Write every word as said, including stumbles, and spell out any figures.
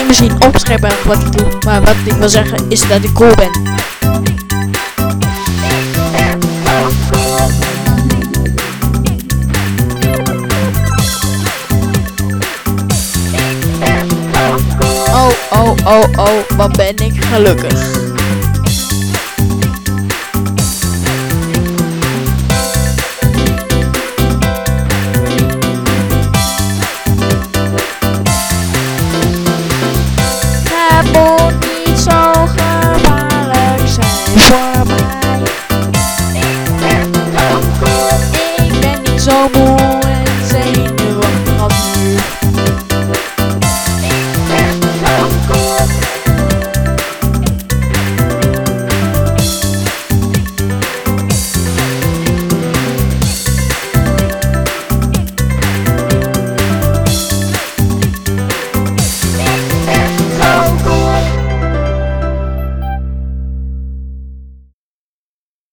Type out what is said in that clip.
misschien onbeschrijfbaar wat ik doe. Maar wat ik wil zeggen is dat ik cool ben. Oh, oh, oh, oh, wat ben ik gelukkig. Het moet niet zo gevaarlijk zijn voor mij. Ik ben niet zo moe.